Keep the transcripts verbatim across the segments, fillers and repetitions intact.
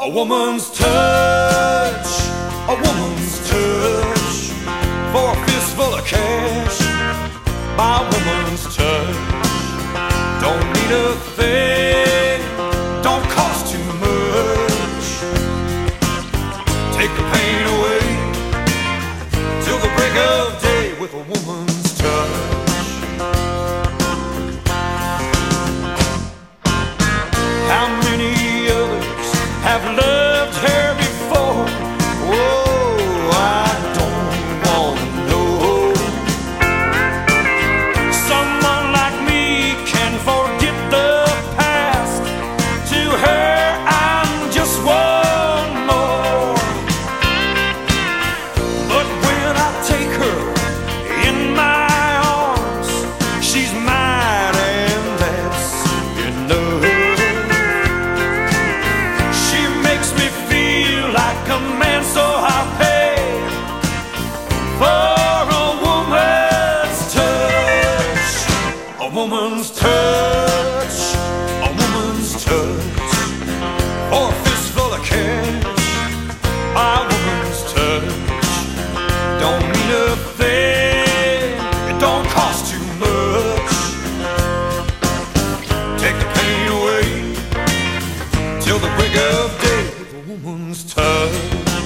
A woman's touch, a woman's touch, for a fistful of cash. My woman's touch don't need a thing, don't cost too much. Take the pain away till the break of day with a woman's touch. How many others have loved her before? Oh, I don't want to know. Someone like me can forget the past. To her, I'm just one more. But when I take her in my arms, she's mine, and that's enough. A man, so I pay for a woman's touch. A woman's touch, a woman's touch, for a fistful of cash. My woman's touch don't mean a thing, it don't cost too much. Take the pain away till the break of day. A woman's touch.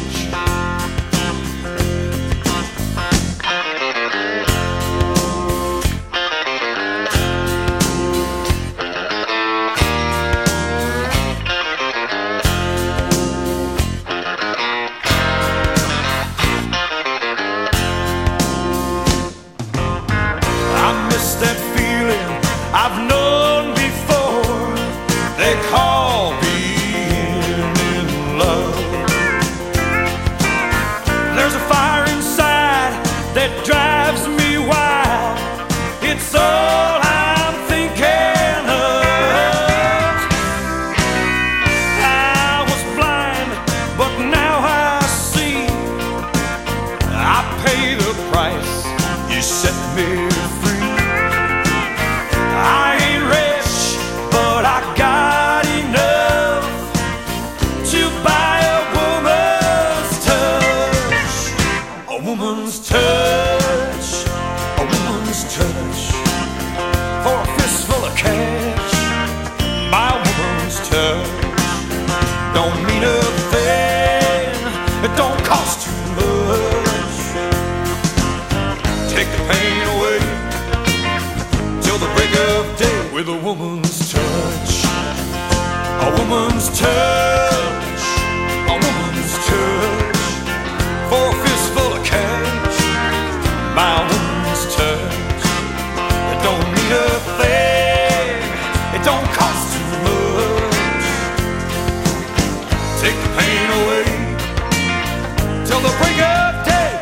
I miss that feeling I've known before. They call me that drives me wild. It's all I'm thinking of. I was blind, but now I see. I pay the price, you set me free. I ain't rich, but I got enough to buy a woman's touch. A woman's touch, a woman's touch, for a fistful of cash. My woman's touch don't mean a thing, it don't cost too much. Take the pain away till the break of day with a woman's touch. A woman's touch, a woman's touch, for a fistful of cash. My woman's touch, it don't mean a thing, it don't cost too much. Take the pain away till the break of day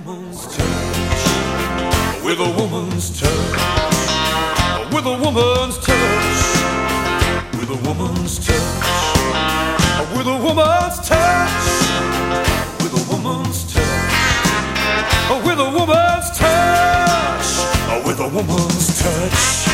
with a woman's touch. With a woman's touch, with a woman's touch, with a woman's touch, with a woman's touch, with a woman's touch, with a woman's touch, with a woman's touch.